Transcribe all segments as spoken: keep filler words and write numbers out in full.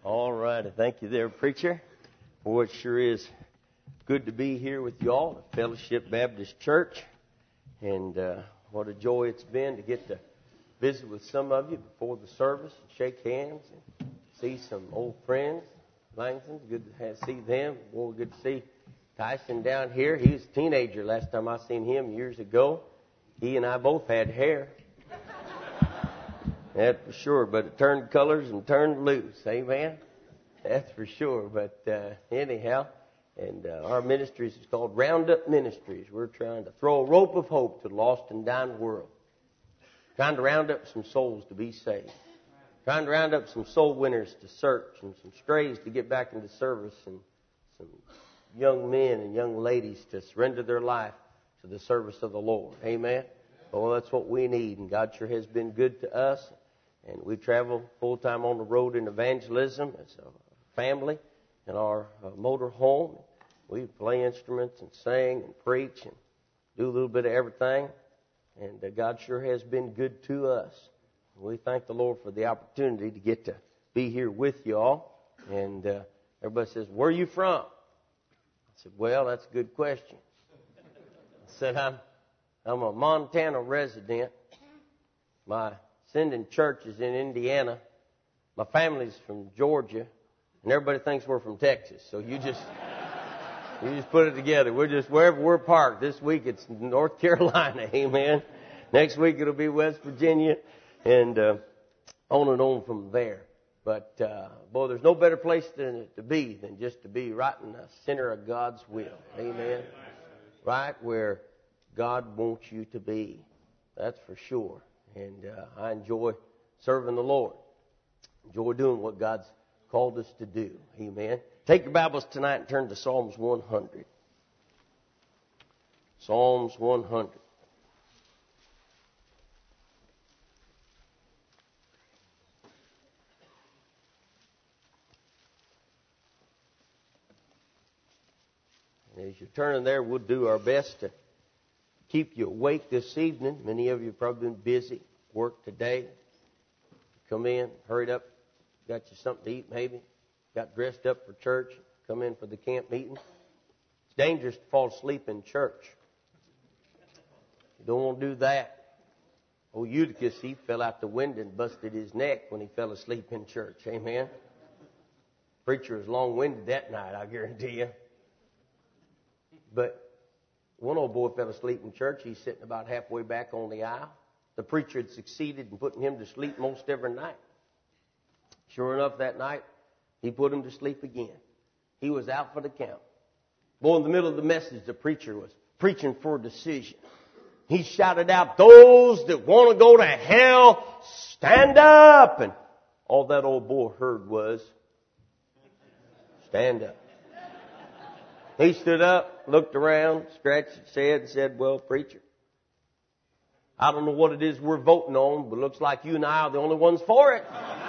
All righty. Thank you there, preacher. Boy, it sure is good to be here with you all at Fellowship Baptist Church. And uh, what a joy it's been to get to visit with some of you before the service and shake hands and see some old friends. Langston, good to have, see them. Boy, good to see Tyson down here. He was a teenager last time I seen him years ago. He and I both had hair. That's for sure, but it turned colors and turned loose. Amen? That's for sure. But uh, anyhow, and uh, our ministries is called Roundup Ministries. We're trying to throw a rope of hope to the lost and dying world. Trying to round up some souls to be saved. Trying to round up some soul winners to search and some strays to get back into service and some young men and young ladies to surrender their life to the service of the Lord. Amen? Well, that's what we need, and God sure has been good to us. And we travel full-time on the road in evangelism as a family in our uh, motor home. We play instruments and sing and preach and do a little bit of everything. And uh, God sure has been good to us. We thank the Lord for the opportunity to get to be here with you all. And uh, everybody says, "Where are you from?" I said, "Well, that's a good question." I said, I'm, I'm a Montana resident. My sending church is in Indiana. My family's from Georgia, and everybody thinks we're from Texas. So you just you just put it together. We're just wherever we're parked. This week it's North Carolina, amen. Next week it'll be West Virginia, and uh, on and on from there. But uh, boy, there's no better place than to be than just to be right in the center of God's will, amen. Right where God wants you to be. That's for sure. And uh, I enjoy serving the Lord. Enjoy doing what God's called us to do. Amen. Take your Bibles tonight and turn to Psalms one hundred. Psalms one hundred. And as you're turning there, we'll do our best to keep you awake this evening. Many of you have probably been busy, work today. Come in, hurried up, got you something to eat maybe, got dressed up for church, come in for the camp meeting. It's dangerous to fall asleep in church. You don't want to do that. Old Eutychus, he fell out the window and busted his neck when he fell asleep in church. Amen. Preacher was long-winded that night, I guarantee you. But one old boy fell asleep in church. He's sitting about halfway back on the aisle. The preacher had succeeded in putting him to sleep most every night. Sure enough, that night, he put him to sleep again. He was out for the count. Boy, in the middle of the message, the preacher was preaching for a decision. He shouted out, "Those that want to go to hell, stand up!" And all that old boy heard was, "Stand up." He stood up, looked around, scratched his head and said, "Well, preacher, I don't know what it is we're voting on, but it looks like you and I are the only ones for it."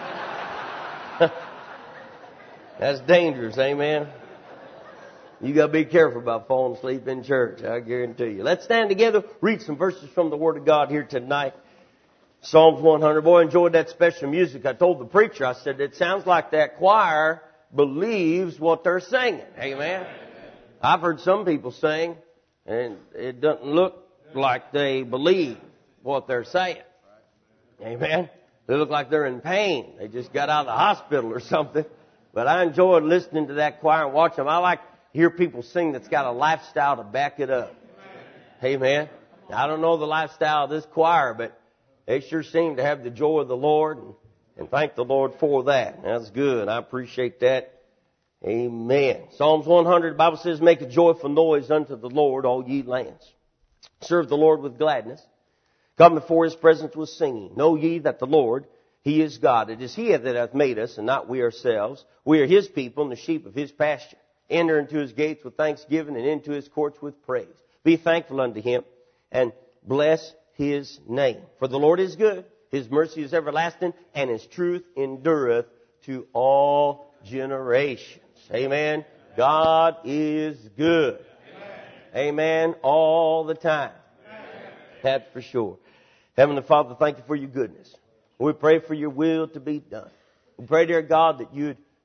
That's dangerous, amen? You got to be careful about falling asleep in church, I guarantee you. Let's stand together, read some verses from the Word of God here tonight. Psalms one hundred. Boy, I enjoyed that special music. I told the preacher, I said, it sounds like that choir believes what they're singing. Amen? I've heard some people sing, and it doesn't look like they believe what they're saying. Amen? They look like they're in pain. They just got out of the hospital or something. But I enjoyed listening to that choir and watching them. I like to hear people sing that's got a lifestyle to back it up. Amen? I don't know the lifestyle of this choir, but they sure seem to have the joy of the Lord, and, and thank the Lord for that. That's good. I appreciate that. Amen. Psalms one hundred, the Bible says, "Make a joyful noise unto the Lord, all ye lands. Serve the Lord with gladness. Come before His presence with singing. Know ye that the Lord, He is God. It is He that hath made us, and not we ourselves. We are His people, and the sheep of His pasture. Enter into His gates with thanksgiving, and into His courts with praise. Be thankful unto Him, and bless His name. For the Lord is good. His mercy is everlasting, and His truth endureth to all generations." Amen. God is good. Amen. Amen. All the time. Amen. That's for sure. Heavenly Father, thank you for your goodness. We pray for your will to be done. We pray, dear God, that you'd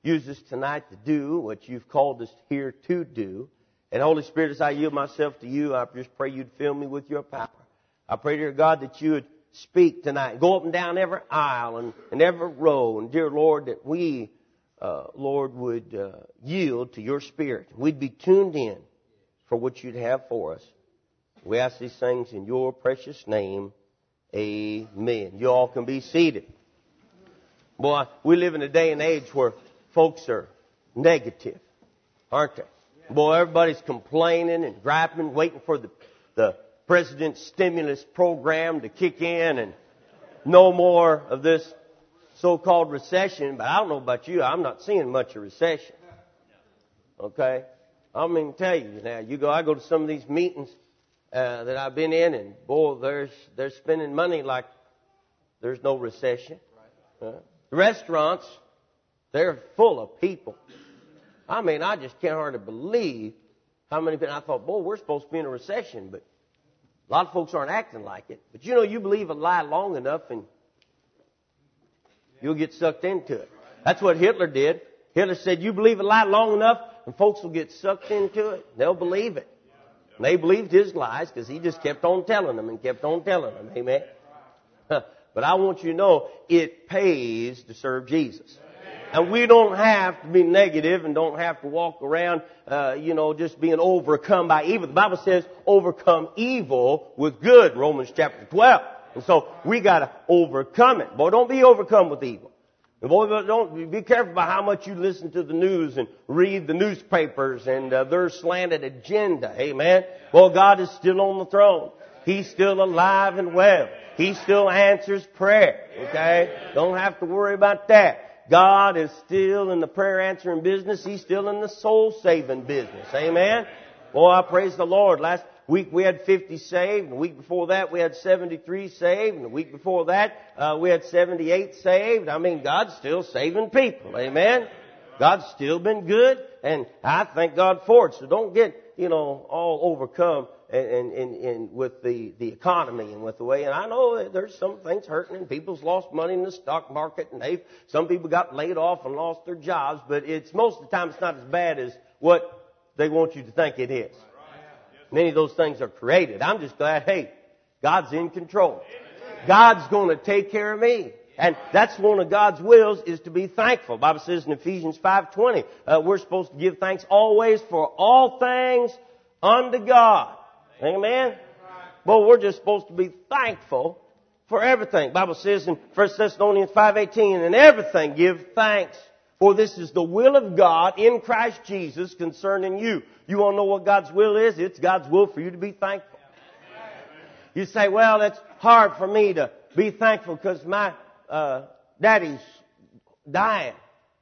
use us tonight to do what you've called us here to do. And Holy Spirit, as I yield myself to you, I just pray you'd fill me with your power. I pray, dear God, that you would speak tonight. Go up and down every aisle and, and every row. And, dear Lord, that we, uh, Lord, would uh, yield to your Spirit. We'd be tuned in for what you'd have for us. We ask these things in your precious name. Amen. You all can be seated. Boy, we live in a day and age where folks are negative, aren't they? Boy, everybody's complaining and griping, waiting for the, the president's stimulus program to kick in and no more of this so-called recession. But I don't know about you, I'm not seeing much of recession. Okay? I mean, tell you now, you go, I go to some of these meetings uh, that I've been in, and boy, there's they're spending money like there's no recession. Uh, restaurants, they're full of people. I mean, I just can't hardly believe how many people. I thought, boy, we're supposed to be in a recession, but a lot of folks aren't acting like it. But you know, you believe a lie long enough and you'll get sucked into it. That's what Hitler did. Hitler said, you believe a lie long enough and folks will get sucked into it. They'll believe it. And they believed his lies because he just kept on telling them and kept on telling them. Amen. But I want you to know it pays to serve Jesus. And we don't have to be negative and don't have to walk around, uh, you know, just being overcome by evil. The Bible says overcome evil with good, Romans chapter twelve. And so we got to overcome it. Boy, don't be overcome with evil. And boy, don't be careful about how much you listen to the news and read the newspapers and uh, their slanted agenda. Amen. Well, God is still on the throne. He's still alive and well. He still answers prayer. Okay? Don't have to worry about that. God is still in the prayer answering business. He's still in the soul saving business. Amen. Boy, I praise the Lord. Last week we had fifty saved. And the week before that we had seventy-three saved. And the week before that uh, we had seventy-eight saved. I mean, God's still saving people. Amen. God's still been good. And I thank God for it. So don't get, you know, all overcome and, and, and with the, the economy and with the way. And I know that there's some things hurting and people's lost money in the stock market and they've, some people got laid off and lost their jobs. But it's most of the time it's not as bad as what they want you to think it is. Many of those things are created. I'm just glad, hey, God's in control. God's going to take care of me. And that's one of God's wills, is to be thankful. The Bible says in Ephesians five twenty, uh, we're supposed to give thanks always for all things unto God. Amen? Well, we're just supposed to be thankful for everything. The Bible says in First Thessalonians five eighteen, in everything give thanks, for this is the will of God in Christ Jesus concerning you. You want to know what God's will is? It's God's will for you to be thankful. You say, well, it's hard for me to be thankful because my uh, daddy's dying.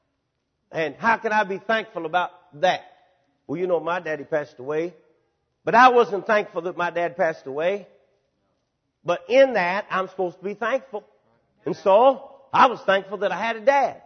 And how can I be thankful about that? Well, you know, my daddy passed away. But I wasn't thankful that my dad passed away. But in that, I'm supposed to be thankful. And so, I was thankful that I had a dad.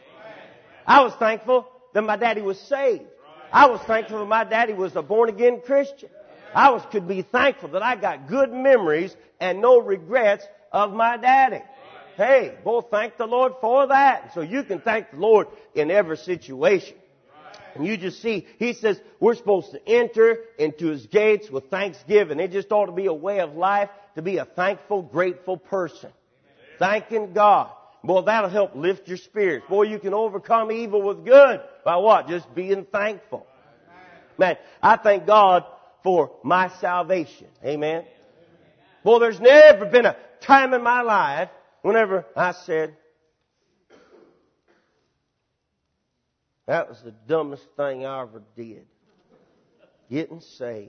I was thankful that my daddy was saved. I was thankful that my daddy was a born-again Christian. I was could be thankful that I got good memories and no regrets of my daddy. Hey, boy, thank the Lord for that. So you can thank the Lord in every situation. And you just see, He says we're supposed to enter into His gates with thanksgiving. It just ought to be a way of life to be a thankful, grateful person. Thanking God. Boy, that'll help lift your spirits. Boy, you can overcome evil with good. By what? Just being thankful. Man, I thank God for my salvation. Amen. Boy, there's never been a time in my life whenever I said, that was the dumbest thing I ever did. Getting saved.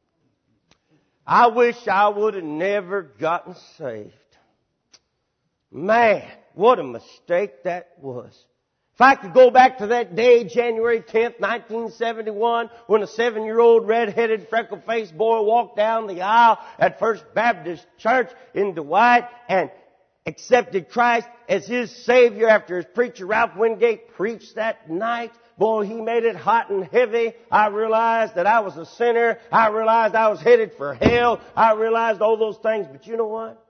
I wish I would have never gotten saved. Man, what a mistake that was. If I could go back to that day, January tenth, nineteen seventy-one, when a seven-year-old red-headed, freckle-faced boy walked down the aisle at First Baptist Church in Dwight and accepted Christ as his Savior after his preacher Ralph Wingate preached that night. Boy, he made it hot and heavy. I realized that I was a sinner. I realized I was headed for hell. I realized all those things. But you know what?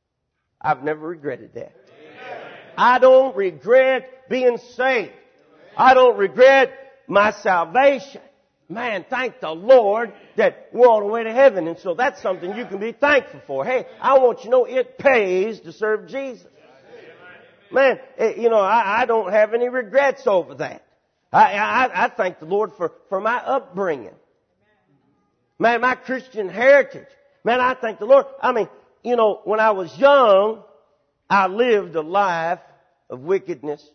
I've never regretted that. I don't regret being saved. I don't regret my salvation. Man, thank the Lord that we're on the way to heaven. And so that's something you can be thankful for. Hey, I want you to know it pays to serve Jesus. Man, you know, I, I don't have any regrets over that. I, I, I thank the Lord for, for my upbringing. Man, my Christian heritage. Man, I thank the Lord. I mean, you know, when I was young, I lived a life of wickedness.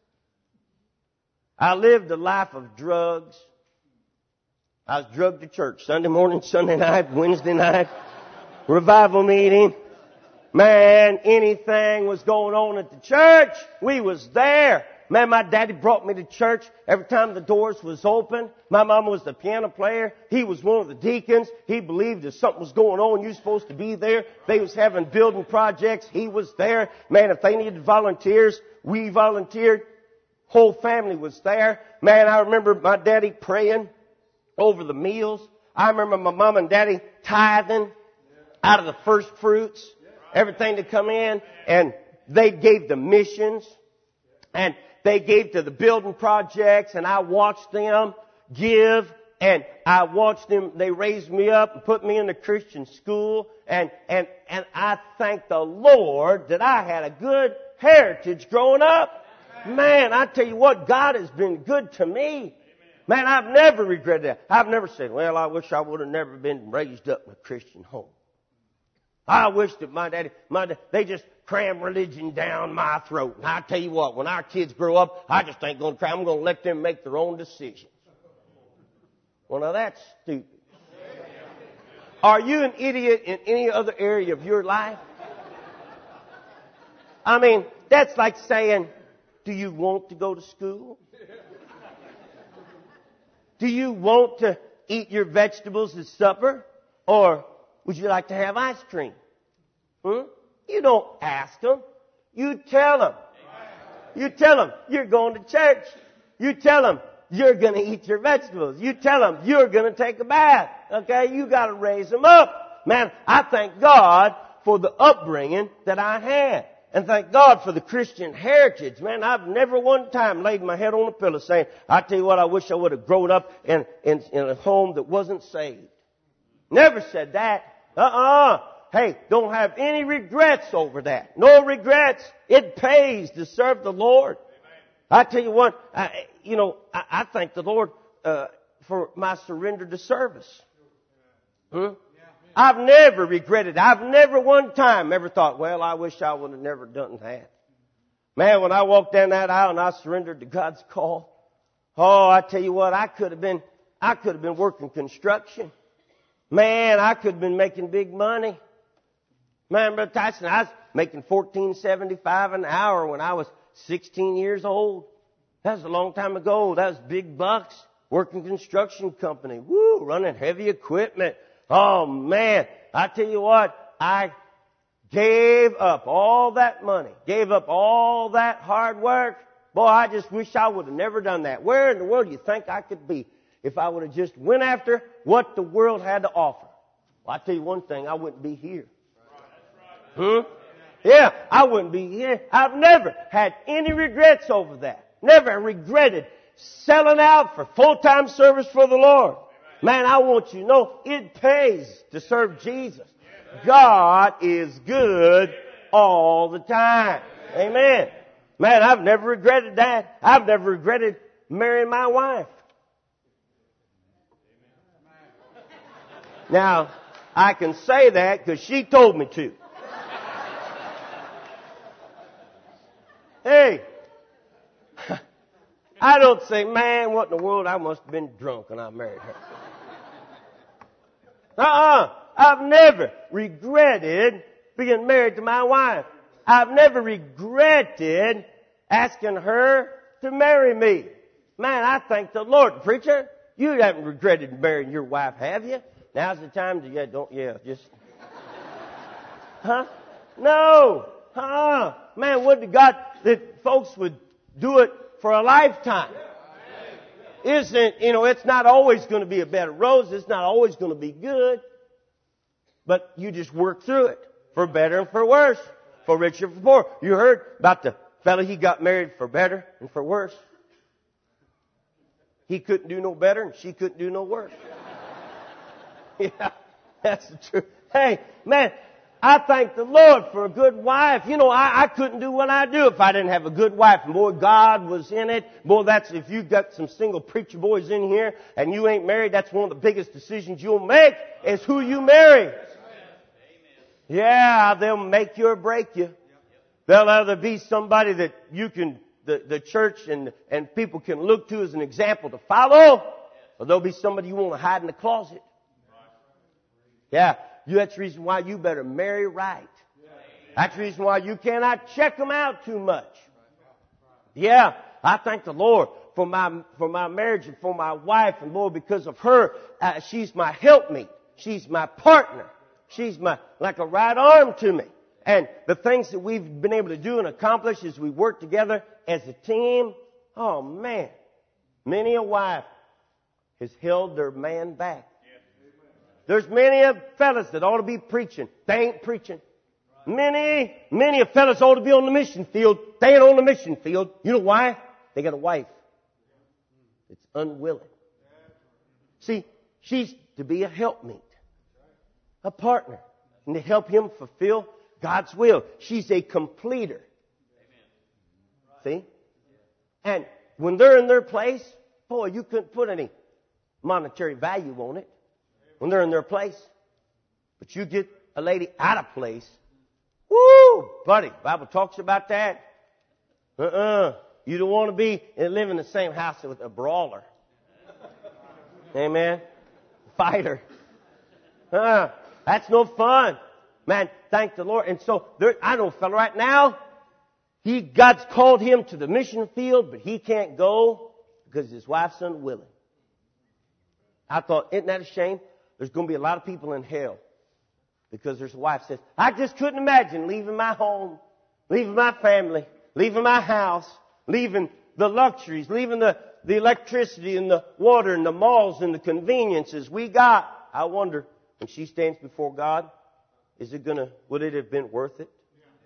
I lived a life of drugs. I was drugged to church Sunday morning, Sunday night, Wednesday night, revival meeting. Man, anything was going on at the church, we was there. Man, my daddy brought me to church every time the doors was open. My mama was the piano player. He was one of the deacons. He believed if something was going on, you were supposed to be there. They was having building projects. He was there. Man, if they needed volunteers, we volunteered. Whole family was there. Man, I remember my daddy praying over the meals. I remember my mom and daddy tithing out of the first fruits, everything to come in, and they gave the missions, and they gave to the building projects, and I watched them give, and I watched them, they raised me up and put me in the Christian school, and, and, and I thank the Lord that I had a good heritage growing up. Man, I tell you what, God has been good to me. Man, I've never regretted that. I've never said, well, I wish I would have never been raised up in a Christian home. I wish that my daddy, my dad, they just cram religion down my throat. And I tell you what, when our kids grow up, I just ain't going to cram. I'm going to let them make their own decisions. Well, now that's stupid. Are you an idiot in any other area of your life? I mean, that's like saying, do you want to go to school? Do you want to eat your vegetables at supper? Or would you like to have ice cream? Hmm? You don't ask them. You tell them. You tell them you're going to church. You tell them you're going to eat your vegetables. You tell them you're going to take a bath. Okay? You got to raise them up. Man, I thank God for the upbringing that I had. And thank God for the Christian heritage. Man, I've never one time laid my head on a pillow saying, I tell you what, I wish I would have grown up in, in, in a home that wasn't saved. Never said that. Uh-uh. Hey, don't have any regrets over that. No regrets. It pays to serve the Lord. Amen. I tell you what, I, you know, I, I thank the Lord uh, for my surrender to service. Hmm? I've never regretted it. I've never one time ever thought, well, I wish I would have never done that. Man, when I walked down that aisle and I surrendered to God's call, oh, I tell you what, I could have been, I could have been working construction. Man, I could have been making big money. Man, Brother Tyson, I was making fourteen seventy-five an hour when I was sixteen years old. That was a long time ago. That was big bucks. Working construction company. Woo, running heavy equipment. Oh man, I tell you what, I gave up all that money, gave up all that hard work. Boy, I just wish I would have never done that. Where in the world do you think I could be if I would have just went after what the world had to offer? Well, I tell you one thing, I wouldn't be here. Hmm? Yeah, I wouldn't be here. I've never had any regrets over that. Never regretted selling out for full-time service for the Lord. Man, I want you to know it pays to serve Jesus. God is good all the time. Amen. Man, I've never regretted that. I've never regretted marrying my wife. Now, I can say that because she told me to. Hey, I don't say, man, what in the world, I must have been drunk when I married her. Uh-uh. I've never regretted being married to my wife. I've never regretted asking her to marry me. Man, I thank the Lord. Preacher, you haven't regretted marrying your wife, have you? Now's the time to, yeah, don't, yeah, just, huh? No. Huh? Man, would to God that folks would do it for a lifetime. Isn't, you know, it's not always going to be a bed of roses. It's not always going to be good. But you just work through it. For better and for worse. For richer and for poor. You heard about the fellow, he got married for better and for worse. he couldn't do no better and she couldn't do no worse. Yeah, that's the truth. Hey, man, I thank the Lord for a good wife. You know, I, I couldn't do what I do if I didn't have a good wife. And boy, God was in it. Boy, that's, if you've got some single preacher boys in here and you ain't married, that's one of the biggest decisions you'll make is who you marry. Yeah, they'll make you or break you. They'll either be somebody that you can, the, the church and, and people can look to as an example to follow, or they'll be somebody you want to hide in the closet. Yeah, that's the reason why you better marry right. That's the reason why you cannot check them out too much. Yeah, I thank the Lord for my, for my marriage and for my wife, and Lord, because of her, uh, she's my helpmeet. She's my partner. She's my, like a right arm to me. And the things that we've been able to do and accomplish as we work together as a team, oh man, many a wife has held their man back. There's many of fellas that ought to be preaching. They ain't preaching. Many, many of fellas ought to be on the mission field. They ain't on the mission field. You know why? They got a wife that's unwilling. See, she's to be a helpmeet, a partner, and to help him fulfill God's will. She's a completer. See? And when they're in their place, boy, you couldn't put any monetary value on it when they're in their place. But you get a lady out of place, woo, buddy, the Bible talks about that. Uh-uh. You don't want to be and live in the same house with a brawler. Amen. Fighter. Uh, that's no fun. Man, thank the Lord. And so, there, I know a fellow right now, he, God's called him to the mission field, but he can't go because his wife's unwilling. I thought, isn't that a shame? There's going to be a lot of people in hell because there's a wife says, I just couldn't imagine leaving my home, leaving my family, leaving my house, leaving the luxuries, leaving the, the electricity and the water and the malls and the conveniences we got. I wonder, when she stands before God, is it gonna, would it have been worth it?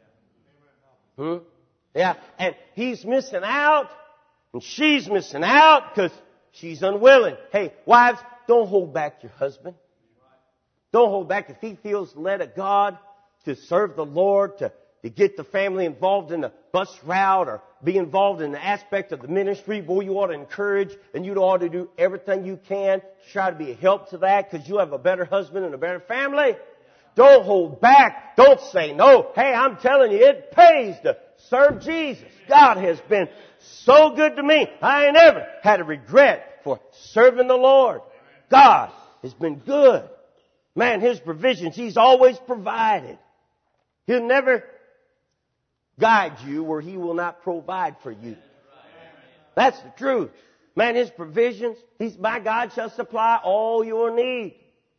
Hmm? Yeah, and he's missing out, and she's missing out because she's unwilling. Hey, wives, don't hold back your husband. Don't hold back if he feels led of God to serve the Lord, to, to get the family involved in the bus route or be involved in the aspect of the ministry. Boy, you ought to encourage and you ought to do everything you can to try to be a help to that because you have a better husband and a better family. Don't hold back. Don't say no. Hey, I'm telling you, it pays to serve Jesus. God has been so good to me. I ain't ever had a regret for serving the Lord. God has been good. Man, His provisions, He's always provided. He'll never guide you where He will not provide for you. That's the truth. Man, His provisions, He's, my God shall supply all your need.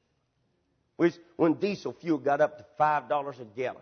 When diesel fuel got up to five dollars a gallon.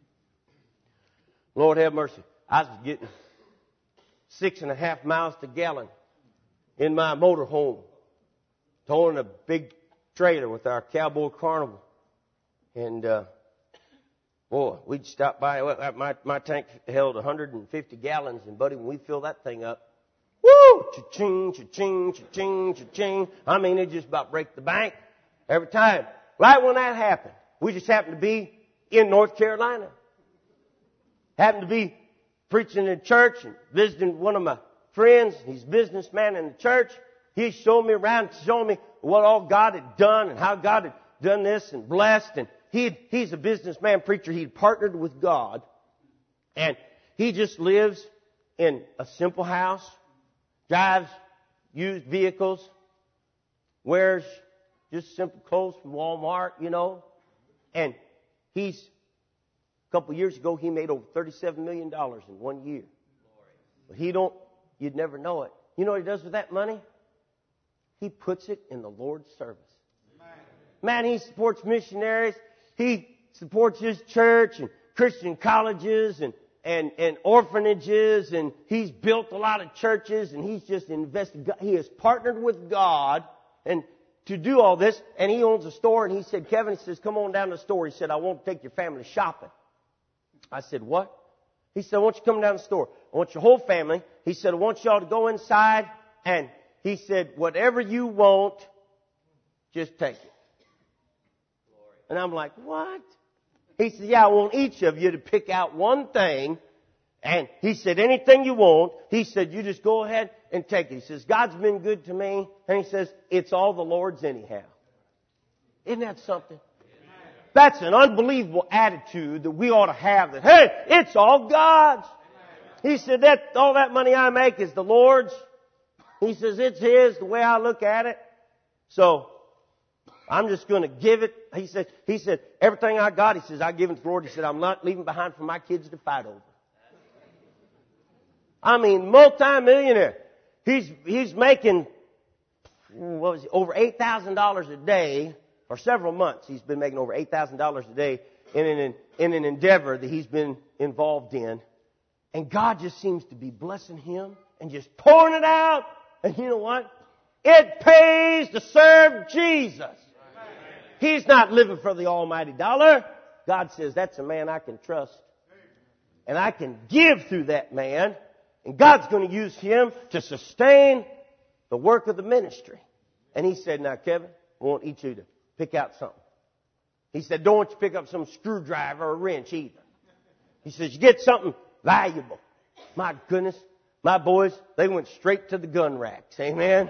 Lord have mercy. I was getting six and a half miles to gallon in my motor home. Towing a big trailer with our Cowboy Carnival. And, uh, boy, we'd stop by. My, my tank held one hundred fifty gallons. And, buddy, when we fill that thing up, woo! Cha-ching, cha-ching, cha-ching, cha-ching. I mean, it just about break the bank every time. Right when that happened, we just happened to be in North Carolina. Happened to be preaching in church and visiting one of my friends. He's a businessman in the church. He showed me around, showing me what all God had done and how God had done this and blessed. And he he's a businessman preacher. He'd partnered with God. And he just lives in a simple house, drives used vehicles, wears just simple clothes from Walmart, you know. And he's, a couple of years ago, he made over thirty-seven million dollars in one year. But he don't, you'd never know it. You know what he does with that money? He puts it in the Lord's service. Man, he supports missionaries. He supports his church and Christian colleges and, and, and orphanages. And he's built a lot of churches and he's just invested. He has partnered with God and to do all this. And he owns a store. And he said, Kevin, he says, come on down to the store. He said, I want to take your family shopping. I said, what? He said, I want you to come down to the store. I want your whole family. He said, I want y'all to go inside and he said, whatever you want, just take it. And I'm like, what? He said, yeah, I want each of you to pick out one thing. And he said, anything you want. He said, you just go ahead and take it. He says, God's been good to me. And he says, it's all the Lord's anyhow. Isn't that something? That's an unbelievable attitude that we ought to have. That, hey, it's all God's. He said, that all that money I make is the Lord's. He says, it's His, the way I look at it. So, I'm just going to give it. He said, he said, everything I got, he says, I give it to the Lord. He said, I'm not leaving behind for my kids to fight over. I mean, multi-millionaire. He's, he's making, what was it, over eight thousand dollars a day, for several months. He's been making over eight thousand dollars a day in an, in an endeavor that he's been involved in. And God just seems to be blessing him and just pouring it out. And you know what? It pays to serve Jesus. He's not living for the almighty dollar. God says, that's a man I can trust. And I can give through that man. And God's going to use him to sustain the work of the ministry. And he said, now, Kevin, I want each of you to pick out something. He said, don't want you to pick up some screwdriver or wrench either. He says, you get something valuable. My goodness, my boys, they went straight to the gun racks. Amen.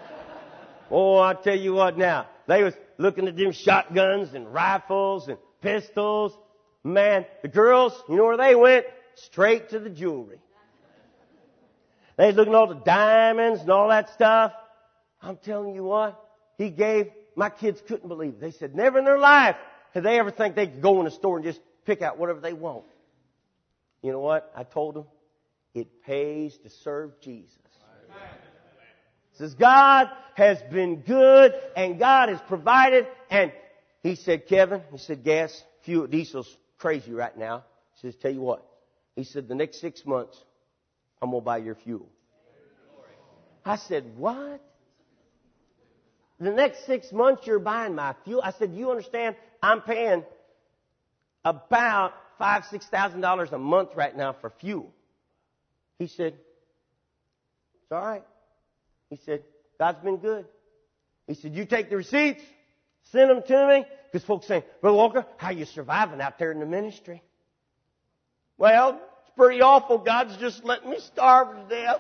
Oh, I'll tell you what now. They was looking at them shotguns and rifles and pistols. Man, the girls, you know where they went? Straight to the jewelry. They was looking at all the diamonds and all that stuff. I'm telling you what, he gave, my kids couldn't believe it. They said, never in their life did they ever think they could go in a store and just pick out whatever they want. You know what? I told them, it pays to serve Jesus. It says, God has been good and God has provided. And he said, Kevin, he said, gas, fuel, diesel's crazy right now. He says, tell you what. He said, the next six months, I'm going to buy your fuel. I said, what? The next six months you're buying my fuel? I said, you understand I'm paying about five, six thousand dollars a month right now for fuel. He said, it's all right. He said, God's been good. He said, you take the receipts, send them to me. Because folks saying, Brother Walker, how are you surviving out there in the ministry? Well, it's pretty awful. God's just letting me starve to death.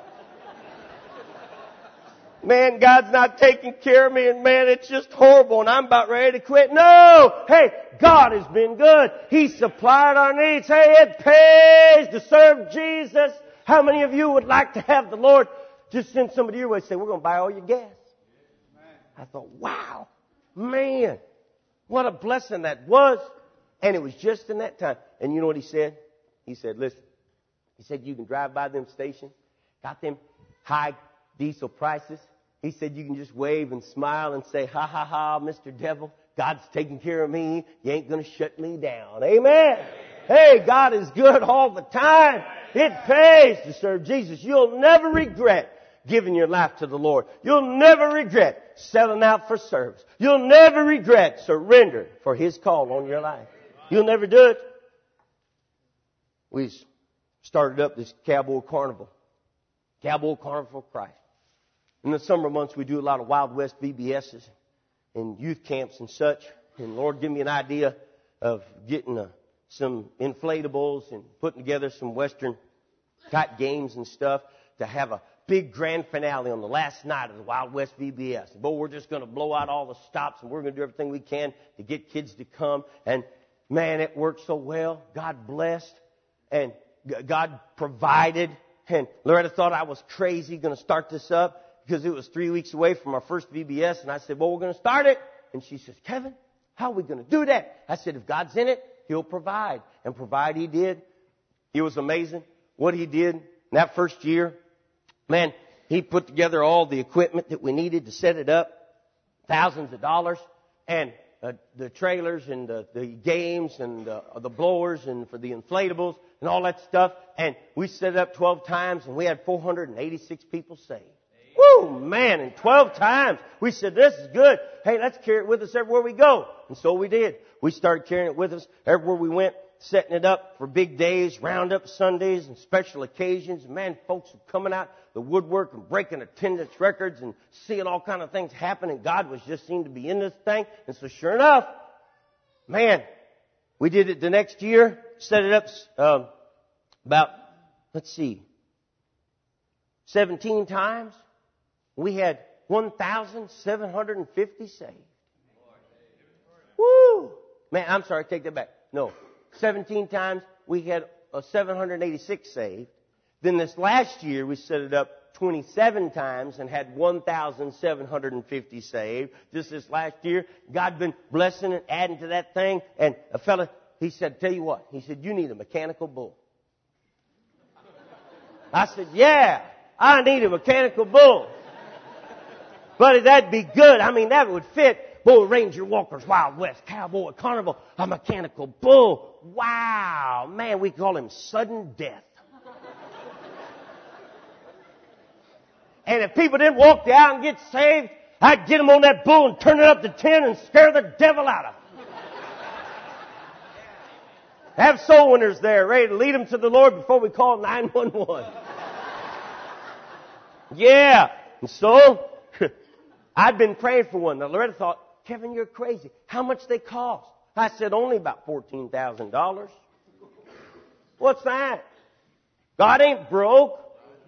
Man, God's not taking care of me, and man, it's just horrible, and I'm about ready to quit. No! Hey, God has been good. He supplied our needs. Hey, it pays to serve Jesus. How many of you would like to have the Lord just send somebody your way and say, we're going to buy all your gas? I thought, wow, man, what a blessing that was. And it was just in that time. And you know what he said? He said, listen, he said, you can drive by them stations, got them high diesel prices. He said, you can just wave and smile and say, ha, ha, ha, Mister Devil, God's taking care of me. You ain't going to shut me down. Amen. Hey, God is good all the time. It pays to serve Jesus. You'll never regret giving your life to the Lord. You'll never regret selling out for service. You'll never regret surrendering for His call on your life. You'll never do it. We started up this Cowboy Carnival. Cowboy Carnival for Christ. In the summer months, we do a lot of Wild West V B S's and youth camps and such. And Lord, give me an idea of getting a, some inflatables and putting together some Western type games and stuff to have a big grand finale on the last night of the Wild West V B S. Boy, we're just going to blow out all the stops and we're going to do everything we can to get kids to come. And man, it worked so well. God blessed and God provided. And Loretta thought I was crazy going to start this up because it was three weeks away from our first V B S. And I said, well, we're going to start it. And she says, Kevin, how are we going to do that? I said, if God's in it, He'll provide. And provide He did. It was amazing what He did in that first year. Man, He put together all the equipment that we needed to set it up. Thousands of dollars. And uh, the trailers and the, the games and the, uh, the blowers and for the inflatables and all that stuff. And we set it up twelve times and we had four hundred eighty-six people saved. Woo, man, and twelve times. We said, this is good. Hey, let's carry it with us everywhere we go. And so we did. We started carrying it with us everywhere we went. setting it up for big days, roundup Sundays and special occasions. And man, folks were coming out the woodwork and breaking attendance records and seeing all kind of things happen. And God was just seemed to be in this thing. And so sure enough, man, we did it the next year, set it up um, about, let's see, seventeen times. We had one thousand seven hundred fifty saved. Woo! Man, I'm sorry, take that back. No. seventeen times, we had uh, seven hundred eighty-six saved. Then this last year, we set it up twenty-seven times and had one thousand seven hundred fifty saved. Just this last year, God been blessing and adding to that thing. And a fella, he said, tell you what, he said, you need a mechanical bull. I said, yeah, I need a mechanical bull. Buddy, that'd be good. I mean, that would fit. Bull Ranger, Walker's Wild West, Cowboy, Carnival, a mechanical bull. Wow. Man, we call him sudden death. And if people didn't walk out and get saved, I'd get them on that bull and turn it up to ten and scare the devil out of them. Have soul winners there ready to lead them to the Lord before we call nine one one. Yeah. And so, I'd been praying for one. Now, Loretta thought, Kevin, you're crazy. How much they cost? I said, only about fourteen thousand dollars. What's that? God ain't broke.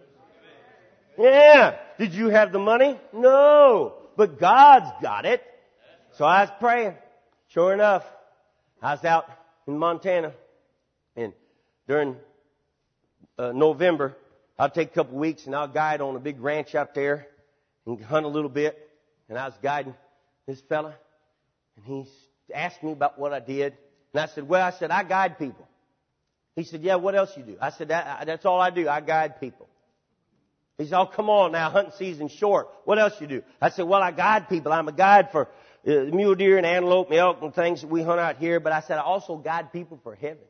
Yeah. Did you have the money? No. But God's got it. So I was praying. Sure enough, I was out in Montana. And during uh, November, I'll take a couple of weeks and I'll guide on a big ranch out there and hunt a little bit. And I was guiding this fella, and he asked me about what I did. And I said, well, I said, I guide people. He said, yeah, what else you do? I said, that, that's all I do. I guide people. He said, oh, come on now, hunting season's short. What else you do? I said, well, I guide people. I'm a guide for uh, mule deer and antelope and elk and things that we hunt out here. But I said, I also guide people for heaven.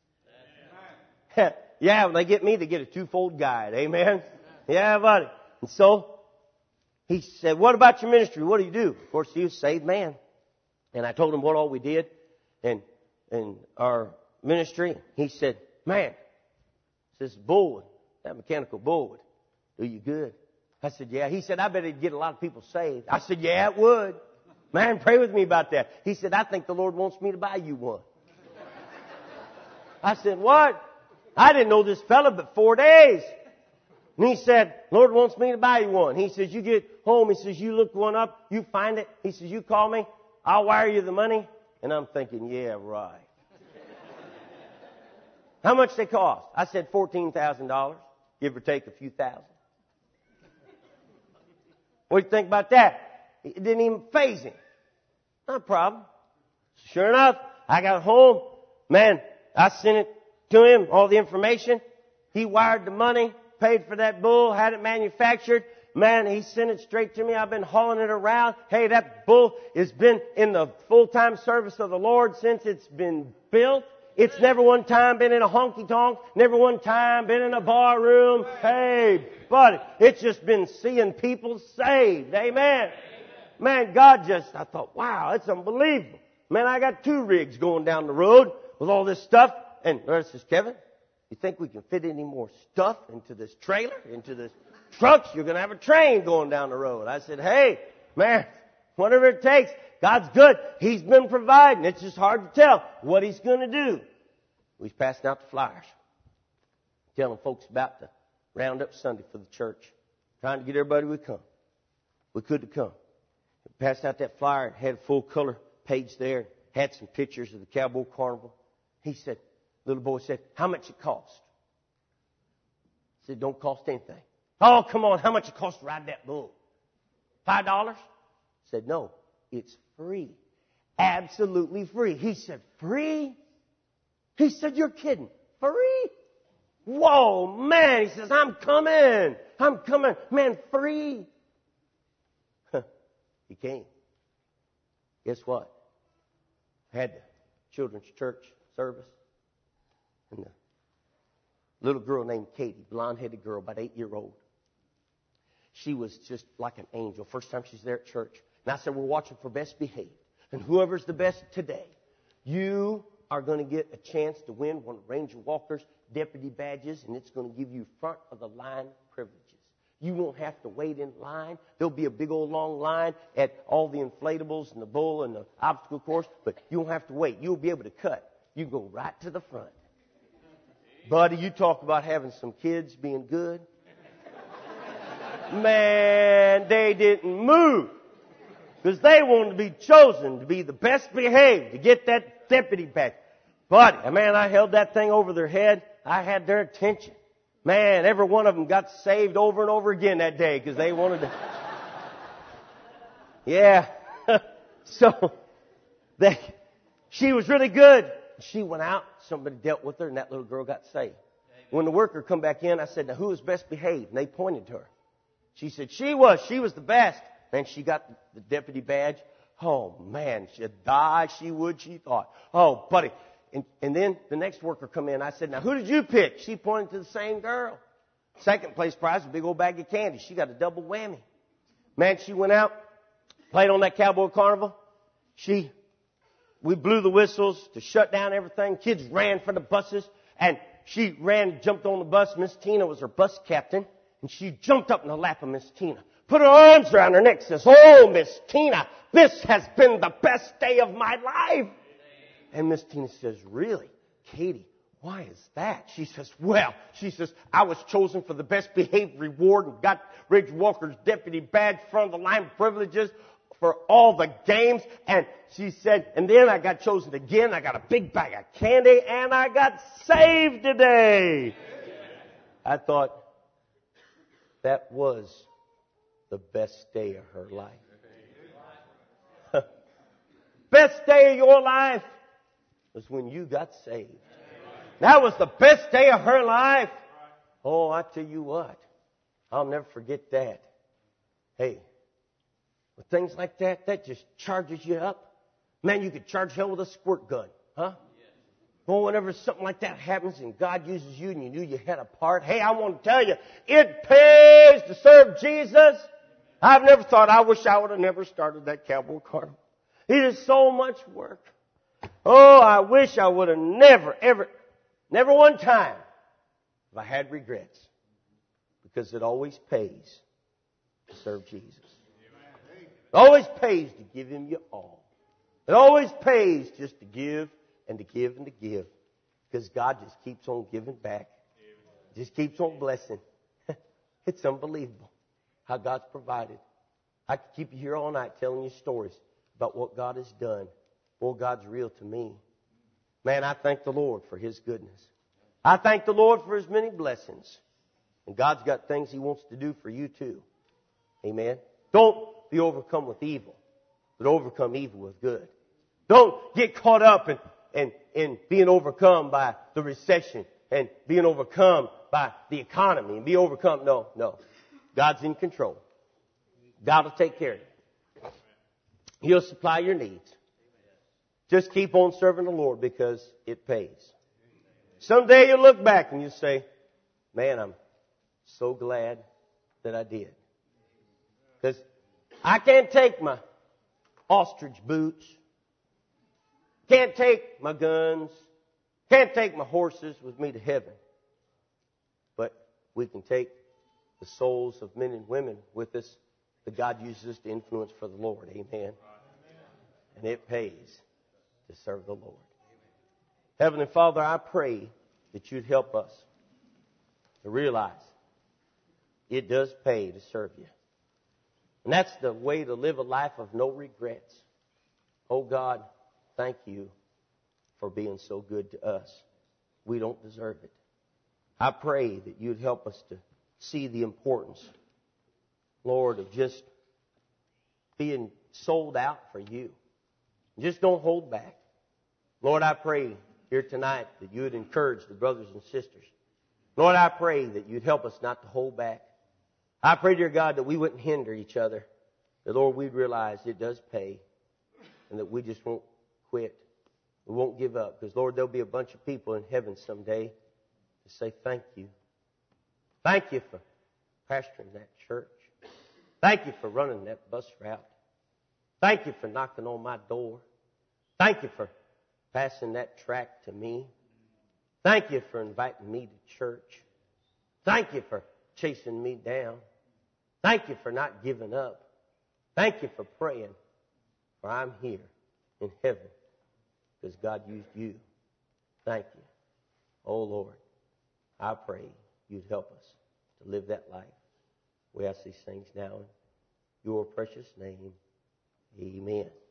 Yeah, when they get me, they get a twofold guide. Amen? Yeah, buddy. And so, he said, what about your ministry? What do you do? Of course, he was a saved man. And I told him what all we did in, in our ministry. He said, man, this bull, that mechanical bull would do you good. I said, yeah. He said, I bet it'd get a lot of people saved. I said, yeah, it would. Man, pray with me about that. He said, I think the Lord wants me to buy you one. I said, what? I didn't know this fella but four days. And he said, Lord wants me to buy you one. He says, you get home. He says, you look one up. You find it. He says, you call me. I'll wire you the money. And I'm thinking, yeah, right. How much they cost? I said fourteen thousand dollars, give or take a few thousand. What do you think about that? It didn't even faze him. Not a problem. Sure enough, I got home. Man, I sent it to him, all the information. He wired the money. Paid for that bull, had it manufactured. Man, he sent it straight to me. I've been hauling it around. Hey, that bull has been in the full-time service of the Lord since it's been built. It's never one time been in a honky-tonk. Never one time been in a bar room. Hey, buddy, it's just been seeing people saved. Amen. Man, God just, I thought, wow, it's unbelievable. Man, I got two rigs going down the road with all this stuff. And Lord says, Kevin, you think we can fit any more stuff into this trailer, into this trucks? You're going to have a train going down the road. I said, hey, man, whatever it takes. God's good. He's been providing. It's just hard to tell what He's going to do. We're passing out the flyers, telling folks about the Roundup Sunday for the church, trying to get everybody we come. We could come. We passed out that flyer and had a full color page there, had some pictures of the Cowboy Carnival. He said, little boy said, how much it cost? I said, don't cost anything. Oh, come on, how much it cost to ride that bull? Five dollars? I said, no, it's free. Absolutely free. He said, free? He said, you're kidding. Free? Whoa, man. He says, I'm coming. I'm coming. Man, free. He came. Guess what? I had the children's church service. And the little girl named Katie, blonde-headed girl, about eight-year-old. She was just like an angel. First time she's there at church. And I said, we're watching for best behaved. And whoever's the best today, you are going to get a chance to win one of Ranger Walker's deputy badges, and it's going to give you front of the line privileges. You won't have to wait in line. There'll be a big old long line at all the inflatables and the bull and the obstacle course, but you won't have to wait. You'll be able to cut. You can go right to the front. Buddy, you talk about having some kids being good. Man, they didn't move because they wanted to be chosen to be the best behaved, to get that deputy badge. Buddy, man, I held that thing over their head. I had their attention. Man, every one of them got saved over and over again that day because they wanted to. Yeah. So, they, she was really good. She went out. Somebody dealt with her, and that little girl got saved. When the worker come back in, I said, now, who was best behaved? And they pointed to her. She said, she was. She was the best. And she got the deputy badge. Oh, man, she'd die. She would, she thought. Oh, buddy. And, and then the next worker come in. I said, now, who did you pick? She pointed to the same girl. Second place prize, a big old bag of candy. She got a double whammy. Man, she went out, played on that cowboy carnival. She, we blew the whistles to shut down everything. Kids ran for the buses. And she ran, jumped on the bus. Miss Tina was her bus captain. And she jumped up in the lap of Miss Tina, put her arms around her neck, says, oh, Miss Tina, this has been the best day of my life. And Miss Tina says, really? Katie, why is that? She says, well, she says, I was chosen for the best behaved reward and got Ranger Walker's deputy badge, front of the line privileges for all the games. And she said, and then I got chosen again. I got a big bag of candy and I got saved today. I thought that was the best day of her life. Best day of your life was when you got saved. That was the best day of her life. Oh, I tell you what, I'll never forget that. Hey, with things like that, that just charges you up. Man, you could charge hell with a squirt gun, huh? Well, whenever something like that happens and God uses you and you knew you had a part, hey, I want to tell you, it pays to serve Jesus. I've never thought, I wish I would have never started that cowboy carnival. It is so much work. Oh, I wish I would have never, ever, never one time if I had regrets. Because it always pays to serve Jesus. It always pays to give Him your all. It always pays just to give and to give and to give. Because God just keeps on giving back. Just keeps on blessing. It's unbelievable how God's provided. I could keep you here all night telling you stories about what God has done. Well, God's real to me. Man, I thank the Lord for His goodness. I thank the Lord for His many blessings. And God's got things He wants to do for you too. Amen. Don't be overcome with evil, but overcome evil with good. Don't get caught up in, in, in being overcome by the recession and being overcome by the economy and be overcome. No, no. God's in control. God will take care of you. He'll supply your needs. Just keep on serving the Lord because it pays. Someday you'll look back and you'll say, man, I'm so glad that I did. Because I can't take my ostrich boots. Can't take my guns. Can't take my horses with me to heaven. But we can take the souls of men and women with us that God uses to influence for the Lord. Amen. And it pays to serve the Lord. Heavenly Father, I pray that you'd help us to realize it does pay to serve you. And that's the way to live a life of no regrets. Oh God, thank you for being so good to us. We don't deserve it. I pray that you'd help us to see the importance, Lord, of just being sold out for you. Just don't hold back. Lord, I pray here tonight that you would encourage the brothers and sisters. Lord, I pray that you'd help us not to hold back. I pray, dear God, that we wouldn't hinder each other. That, Lord, we'd realize it does pay. And that we just won't quit. We won't give up. Because, Lord, there'll be a bunch of people in heaven someday to say thank you. Thank you for pastoring that church. Thank you for running that bus route. Thank you for knocking on my door. Thank you for passing that tract to me. Thank you for inviting me to church. Thank you for chasing me down. Thank you for not giving up. Thank you for praying. For I'm here in heaven because God used you. Thank you. Oh Lord, I pray you'd help us to live that life. We ask these things now in your precious name. Amen.